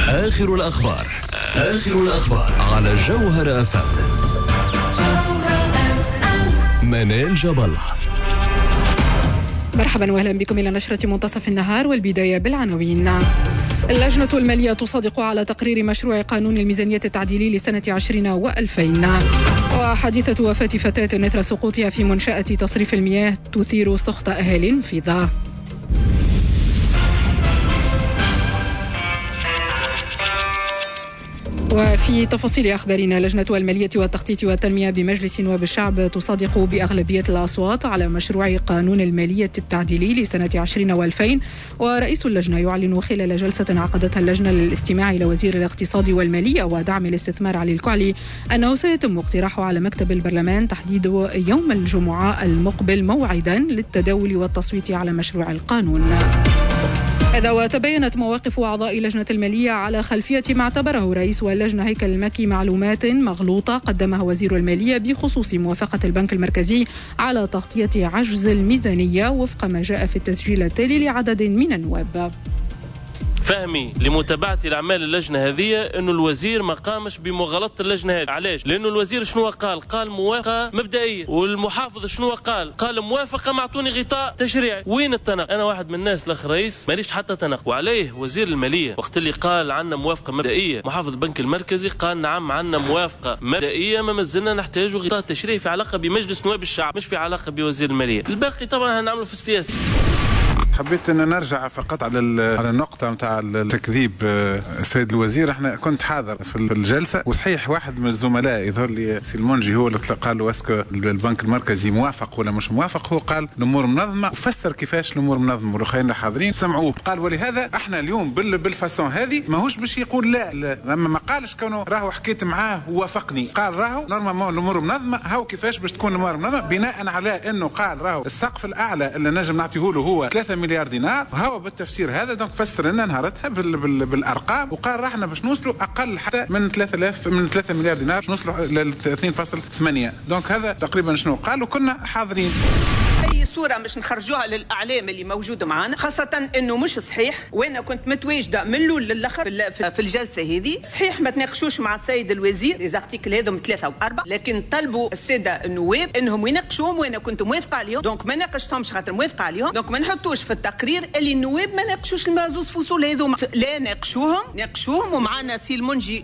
آخر الأخبار على جوهر FM. منال جبل. مرحبا واهلا بكم إلى نشرة منتصف النهار، والبداية بالعناوين. اللجنة المالية تصادق على تقرير مشروع قانون الميزانية التعديلي لسنة 20 و2000. وحادثة وفاة فتاة إثر سقوطها في منشأة تصريف المياه تثير سخط أهالي الانفاض. وفي تفاصيل أخبارنا، لجنة المالية والتخطيط والتنمية بمجلس نواب الشعب تصادق بأغلبية الأصوات على مشروع قانون المالية التعديلي لسنة 20 و2000. ورئيس اللجنة يعلن خلال جلسة عقدتها اللجنة للاستماع إلى وزير الاقتصاد والمالية ودعم الاستثمار علي الكعلي أنه سيتم اقتراحه على مكتب البرلمان تحديد يوم الجمعة المقبل موعدا للتداول والتصويت على مشروع القانون. هذا وتبينت مواقف أعضاء لجنة المالية على خلفية ما اعتبره رئيس اللجنة هيكل المكي معلومات مغلوطة قدمها وزير المالية بخصوص موافقة البنك المركزي على تغطية عجز الميزانية وفق ما جاء في التسجيل التالي لعدد من النواب. فهمي لمتابعة الأعمال اللجنة هذه أنه الوزير ما قامش بمغالطة اللجنة هذه. علاش؟ لأنه الوزير شنو قال موافقة مبدئية، والمحافظ شنو قال موافقة معطوني غطاء تشريعي. وين التناقض؟ أنا واحد من الناس الأخ رئيس ماليش حتى تناقض. وعليه وزير المالية وقت اللي قال عنا موافقة مبدئية، محافظ البنك المركزي قال نعم عنا موافقة مبدئية، ما مازلنا نحتاج غطاء تشريعي في علاقة بمجلس نواب الشعب، مش في علاقة بوزير المالية. الباقي طبعا هنعمله في السياسة. حبيت ان نرجع فقط على النقطة متاع التكذيب السيد الوزير. احنا كنت حاضر في الجلسة، وصحيح واحد من الزملاء يظهر لي سي المونجي هو اللي قال له اسكو البنك المركزي موافق ولا مش موافق. هو قال الامور منظمة وفسر كيفاش الامور منظمة، والاخرين الحاضرين سمعوه. قال ولهذا احنا اليوم بالفاسون هذه ماهوش باش يقول لا ما قالش كونه راهو حكيت معاه ووافقني، قال راهو نورمالمون الامور منظمة، هاو كيفاش باش تكون الامور منظمة بناء على انه قال راهو السقف الاعلى اللي نجم نعطيه له هو 3 مليار دينار، وهو بالتفسير هذا دونك فسر لنا نهارتها بالارقام، وقال راحنا باش نوصلوا اقل حتى من 3 مليار دينار باش نوصلوا ل 2.8. دونك هذا تقريبا شنو قال، وكنا حاضرين. اي صوره مش نخرجوها للاعلام اللي موجوده معنا، خاصه انه مش صحيح. وانا كنت متواجده من الاول للاخر في الجلسه هذه. صحيح ما تناقشوش مع السيد الوزير ليزارتيكل هذم 3 و4، لكن طلبوا الساده النواب انهم يناقشوهم، وانا كنت موافقه عليهم. دونك ما ناقشتهمش خاطر موافقه عليهم. دونك ما نحطوش في التقرير اللي النواب ما ناقشوش المازوز فصول هذوما. لا ناقشوهم ومعنا سي المنجي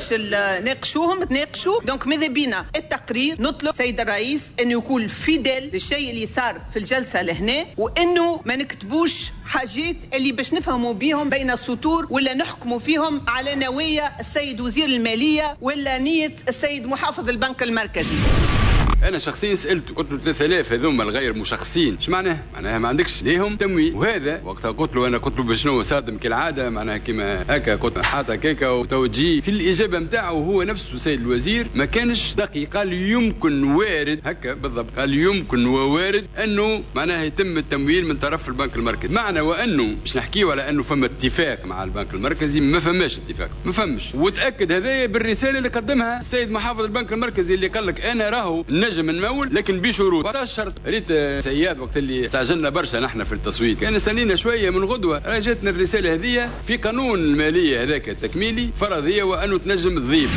ناقشوهم تناقشوا. دونك ماذا بينا التقرير نطلب السيد الرئيس انه يكون فيدل للشيء اللي صار في الجلسة لهنا، وانه ما نكتبوش حاجات اللي باش نفهموا بيهم بين السطور ولا نحكموا فيهم على نوايا السيد وزير المالية ولا نية السيد محافظ البنك المركزي. انا شخصيا سالت قلت له 3000 هذوما الغير مشخصين ايش معناها ما عندكش ليهم تمويل. وهذا وقتها قلت له بشنو صادم كالعاده معناها كيما هكا كنت حاطه كيكا وتوجيه في الاجابه نتاعو. هو نفسه السيد الوزير ما كانش دقيق، قال يمكن وارد هكا بالضبط، قال يمكن ووارد انه معناها يتم التمويل من طرف البنك المركزي. معنى وانه مش نحكيو على انه فما اتفاق مع البنك المركزي، ما فماش اتفاق، ما فمش. وتاكد هذايا بالرساله اللي قدمها السيد محافظ البنك المركزي اللي قال لك انا راهو نجم نمول لكن بشروط. ورا الشرط ريت سياد وقت اللي استعجلنا برشا نحن في التصويت، كان سالينا شويه من غدوه راجتنا الرساله هذه في قانون الماليه هذاك التكميلي فرضيه وانه تنجم تضيف.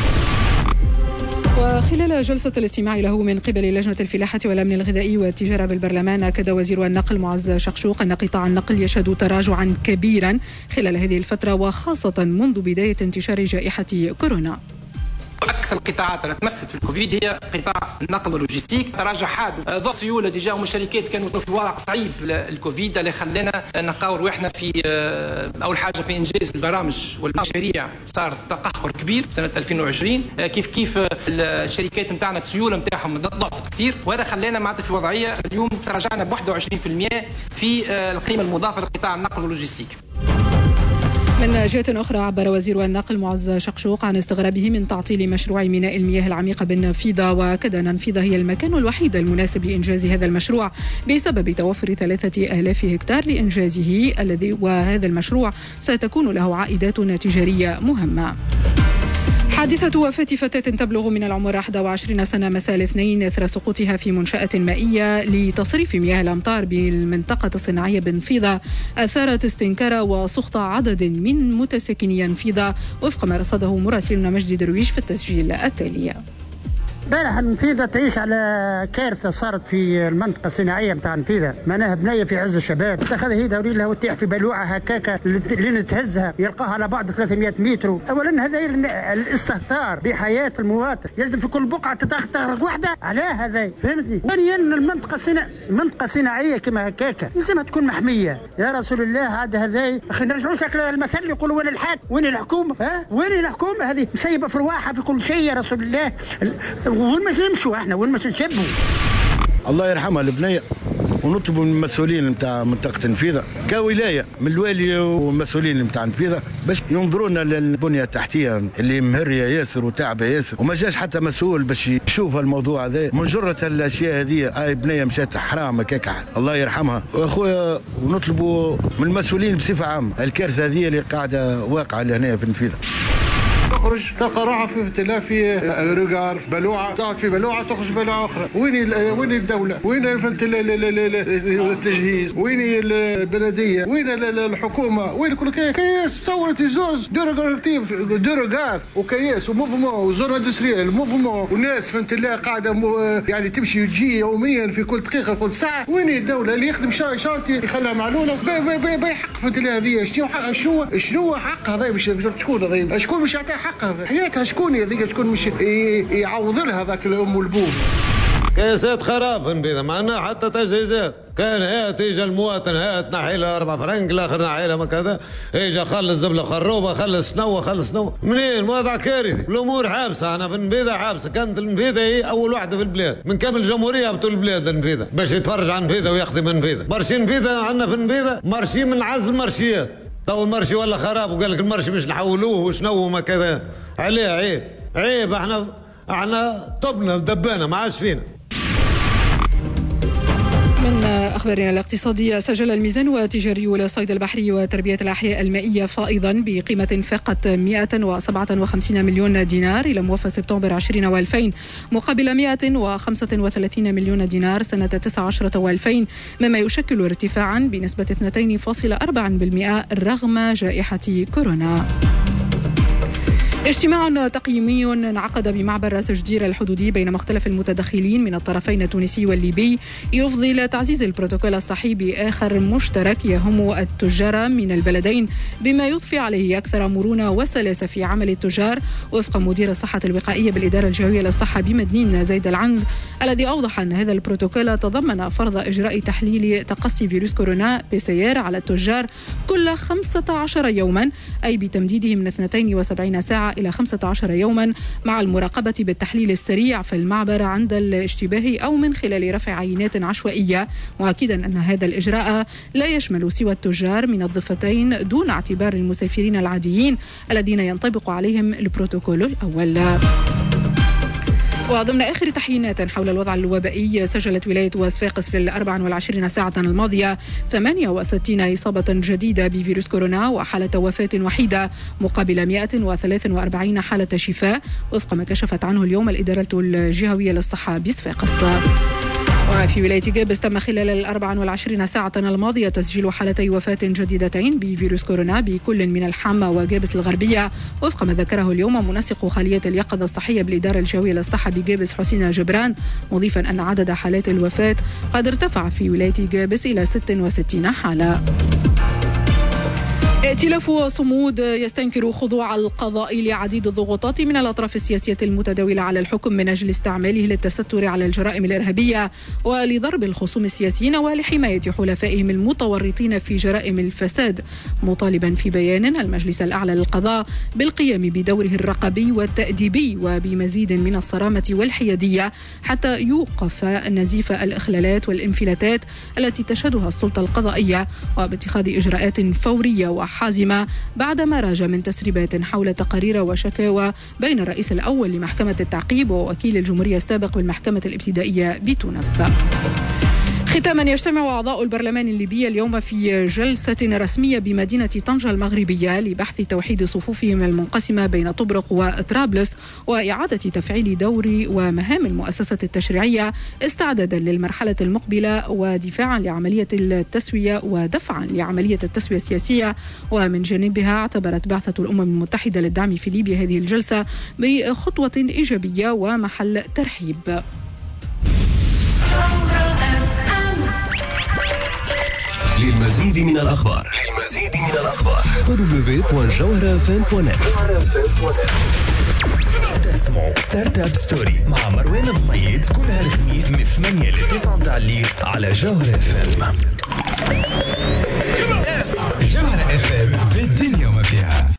وخلال جلسة الاستماع له من قبل لجنة الفلاحة والأمن الغذائي والتجارة بالبرلمان، أكد وزير النقل معز شقشوق أن قطاع النقل يشهد تراجعا كبيرا خلال هذه الفترة، وخاصة منذ بداية انتشار جائحة كورونا. أكثر القطاعات التي تمست في الكوفيد هي قطاع النقل واللوجستيك. تراجع حاد ضغط سيولة تجاه الشركات كانوا في وضع صعيب الكوفيد اللي خلانا نلقاو روحنا في أول حاجة في إنجاز البرامج والمشاريع صار تقهقر كبير سنة 2020. كيف الشركات نتاعنا السيولة نتاعهم ضعفت كثير، وهذا خلانا معناتها في وضعية اليوم تراجعنا ب 21% في القيمة المضافة لقطاع النقل واللوجستيك. من جهة أخرى، عبر وزير النقل معز شقشوق عن استغرابه من تعطيل مشروع ميناء المياه العميقة بالنفيضة، وأكد أن النفيضة هي المكان الوحيد المناسب لإنجاز هذا المشروع بسبب توفر 3000 هكتار لإنجازه وهذا المشروع ستكون له عائدات تجارية مهمة. حادثة وفاة فتاة تبلغ من العمر 21 سنة مساء الاثنين إثر سقوطها في منشأة مائية لتصريف مياه الأمطار بالمنطقة الصناعية بنفيذة أثارت استنكار وسخط عدد من متسكني ينفيذة وفق ما رصده مراسلنا مجدي درويش في التسجيل التالي. امبارح نفيذة تعيش على كارثة صارت في المنطقة الصناعية بتاع نفيذة، معناها بنية في عز الشباب اتخذ هي دوري لها وتطيح في بلوعة هكاكا لين تهزها يلقاها على بعد 300 متر. أولا هذا الاستهتار بحياة المواطن، يلزم في كل بقعة تغرق واحدة على هذا، فهمتني؟ ثانيا المنطقة الصناعية كما هكاكا لازمها تكون محمية. يا رسول الله عاد هذا أخي نرجعوش المثل يقولوا وين الحاكم وين الحكومة؟ وين الحكومة هذه مسيبة في رواحها في كل شيء يا رسول الله. وين ما نمشوا احنا وين ما نشبوا. الله يرحمها البنيه، ونطلبوا من المسؤولين نتاع منطقه نفيذه كولايه من الوالي والمسؤولين نتاع نفيذه باش ينظروا لنا للبنيه التحتيه اللي مهريه ياسر وتعبه ياسر، وما جاش حتى مسؤول باش يشوف الموضوع هذا. من جره الاشياء هذه هاي بنيه مشات حرام هكاك، الله يرحمها. واخويا ونطلبوا من المسؤولين بصفه عامه الكارثه هذه اللي قاعده واقعه لهنا في نفيذه. تخرج تلقى روحها في اختلاف في رجار في بلوعه، تقعد في بلوعه تخرج بلوعه اخرى. وين الدوله؟ وين التجهيز؟ وين البلديه؟ وين الحكومه؟ وين كل كياس صورت زوز دو رجار وكياس وموفمون وزون اندستريال موفمون وناس فهمت الله قاعده يعني تمشي وتجي يوميا في كل دقيقه كل ساعه. وين الدوله اللي يخدم شانتي يخليها معلوله بيحق فهمت الله هذه شنو حق هذا باش تكون هذا شكون باش يعطيها حقها حياتها؟ شكون هذيك شكون مش يعوض لها ذاك الام والبوم؟ كاسات خراب في نفيذة معنا حتى تجهيزات. كان هات يجي المواطن هات نحي له 4 فرنك الاخر نحي له كذا، يجي خلص زبله خروبه خلص شنو منين وضع كارثي. الامور حابسه، انا في نفيذة حابسه. كانت نفيذة هي اول واحده في البلاد من كامل الجمهوريه هبطوا البلاد نفيذة باش يتفرج عن نفيذة ويخدم من نفيذة. مرشي نفيذة عندنا في نفيذة مرشي من عز المرشيات. تو المرشي ولا خراب وقال لك المرشي مش نحولوه وشنو وما كذا. عليه عيب احنا طبنا ودبانا ما عادش فينا. من أخبارنا الاقتصادية، سجل الميزان التجاري للصيد البحري وتربية الأحياء المائية فائضا بقيمة فقط 157 مليون دينار إلى موفى سبتمبر 20 و2000 مقابل 135 مليون دينار سنة 19 و2000، مما يشكل ارتفاعا بنسبة 2.4% رغم جائحة كورونا. اجتماع تقييمي انعقد بمعبر راس جدير الحدودي بين مختلف المتدخلين من الطرفين التونسي والليبي يفضي إلى تعزيز البروتوكول الصحي بآخر مشترك يهم التجار من البلدين، بما يضفي عليه أكثر مرونة وسلاسة في عمل التجار، وفق مدير الصحة الوقائية بالإدارة الجوية للصحة بمدنين زيد العنز، الذي أوضح أن هذا البروتوكول تضمن فرض إجراء تحليل تقصي فيروس كورونا PCR على التجار كل 15 يوما، أي بتمديده من 72 ساعة إلى 15 يوما، مع المراقبة بالتحليل السريع في المعبر عند الاشتباه أو من خلال رفع عينات عشوائية، مؤكدا أن هذا الإجراء لا يشمل سوى التجار من الضفتين دون اعتبار المسافرين العاديين الذين ينطبق عليهم البروتوكول الأول. وضمن آخر تحيينات حول الوضع الوبائي، سجلت ولاية وصفاقس في 24 ساعة الماضية 68 إصابة جديدة بفيروس كورونا وحالة وفاة وحيدة مقابل 143 حالة شفاء، وفق ما كشفت عنه اليوم الإدارة الجهوية للصحة بصفاقس. وفي ولاية جابس تم خلال 24 ساعة الماضية تسجيل حالتي وفاة جديدتين بفيروس كورونا بكل من الحامة وجابس الغربية، وفق ما ذكره اليوم منسق خلية اليقظة الصحية بالإدارة الجوية للصحة بجابس حسين جبران، مضيفا أن عدد حالات الوفاة قد ارتفع في ولاية جابس إلى 66 حالة. ائتلاف صمود يستنكر خضوع القضاء لعديد الضغوطات من الأطراف السياسية المتداولة على الحكم من أجل استعماله للتستر على الجرائم الإرهابية ولضرب الخصوم السياسيين ولحماية حلفائهم المتورطين في جرائم الفساد، مطالبا في بيان المجلس الأعلى للقضاء بالقيام بدوره الرقابي والتأديبي وبمزيد من الصرامة والحيادية حتى يوقف نزيف الإخلالات والانفلاتات التي تشهدها السلطة القضائية، وباتخاذ إجراءات فورية حازمة بعدما راج من تسريبات حول تقارير وشكاوى بين الرئيس الأول لمحكمة التعقيب ووكيل الجمهورية السابق بالمحكمة الابتدائية بتونس. ختاما، يجتمع أعضاء البرلمان الليبي اليوم في جلسة رسمية بمدينة طنجة المغربية لبحث توحيد صفوفهم المنقسمة بين طبرق وطرابلس وإعادة تفعيل دور ومهام المؤسسة التشريعية استعدادا للمرحلة المقبلة ودفاعا لعملية التسوية ودفعا لعملية التسوية السياسية. ومن جانبها اعتبرت بعثة الأمم المتحدة للدعم في ليبيا هذه الجلسة بخطوة إيجابية ومحل ترحيب. للمزيد من الأخبار www.jawharafm.net. تسمعوا ستارت اب ستوري مع مروان ضميد كلها الخميس من 8 ل 9 متاع الليل على جوهر اف ام. جوهر اف ام بالدنيا.